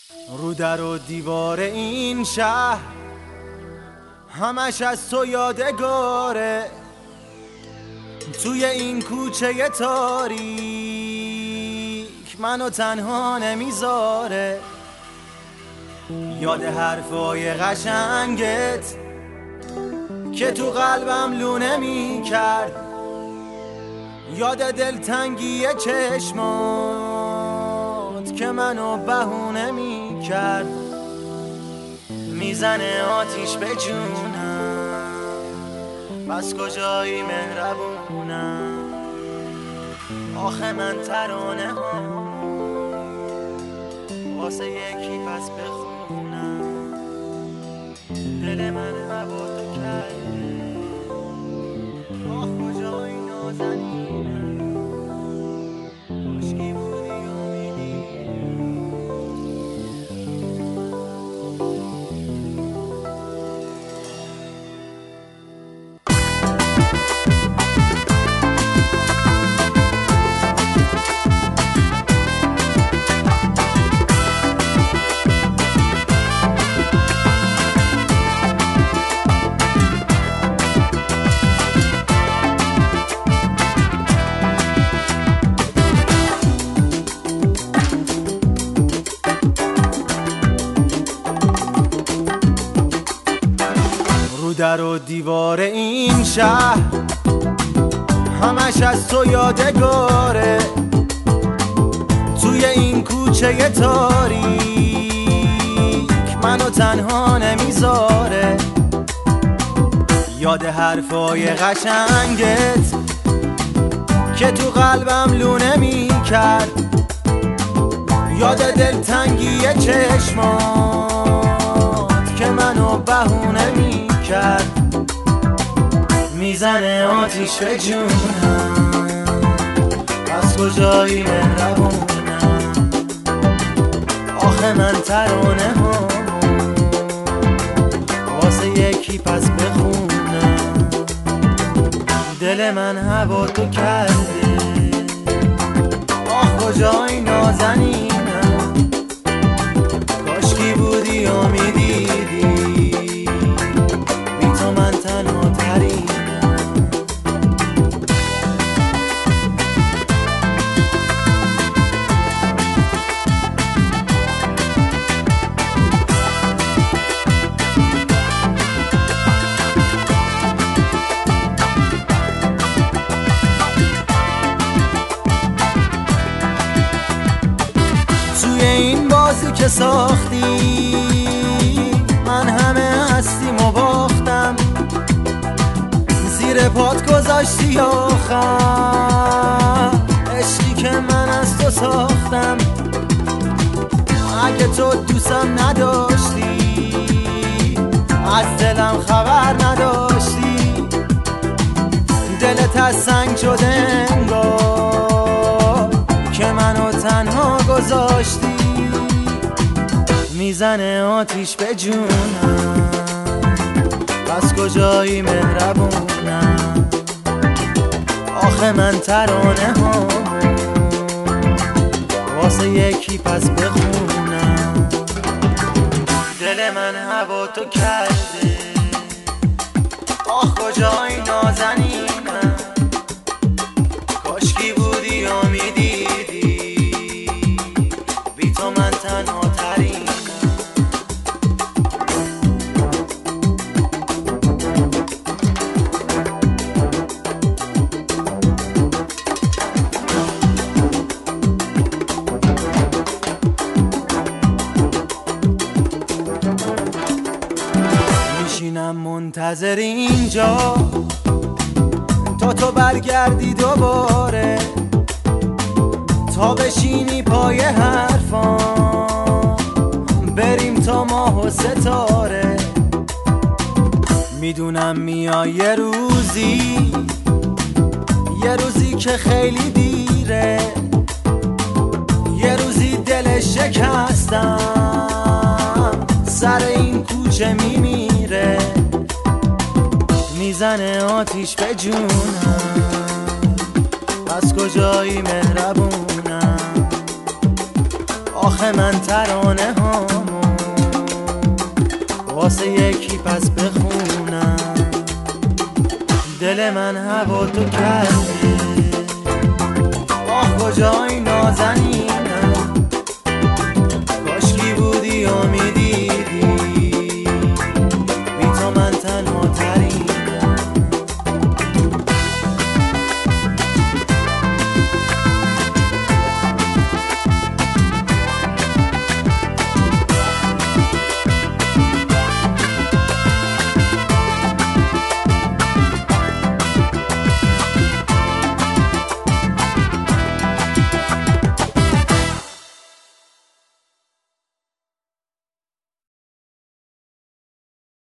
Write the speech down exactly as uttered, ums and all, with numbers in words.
رو در و دیوار این شهر همش از تو یادگاره، توی این کوچه تاریک منو تنها نمیذاره. یاد حرفای قشنگت که تو قلبم لونه میکرد، یاد دلتنگی چشمات که منو بهونه میکرد. میزنه آتیش به جونم، بس کجایی مهربونم. آخه من ترانه ها واسه یکی پس بخونم. دل من هوا تو کرده، آخ کجایی نازنینم. عشقی بودی امیدی. در و دیوار این شهر همش از تو یادگاره، توی این کوچه تاریک منو تنها نمیذاره. یاد حرفای قشنگت که تو قلبم لونه میکرد، یاد دلتنگی چشمات که منو بهونه میکرد. میزنه آتیش به جونم، از کجایی مهربونم. آخه من ترانه ها واسه یکی پس بخونم. دل من هوا تو کرده، آخ کجایی نازنینم. کاشکی بودی و میدیدی، من تنها ترینم. توی این بازی که ساختی من همه هستیم و باختم، زیر پات گذاشتی آخر عشقی که من از تو ساختم. اگه تو دوستم نداشتی، از دلم خبر نداشتی. دلت از سنگ شده انگار که منو تنها گذاشتی. میزنه آتیش به جونم، بس کجایی مهربونم. آخه من ترانه ها واسه یکی پس بخونم. دل من هوا تو کرده، آخ کجایی نازنینم. کاشکی بودی و میدیدی، بی تو من تنها ترینم. منتظر اینجا تا تو برگردی دوباره، تا بشینی پای حرفان بریم تا ماه و ستاره. میدونم میای یه روزی، یه روزی که خیلی دیره، یه روزی دل شکستم سر این کوچه میمیره. میزنه آتیش به جونم، پس کجایی مهربونم. آخه من ترانه هامو واسه یکی پس بخونم. دل من هوا تو کرده، آه کجای نازنی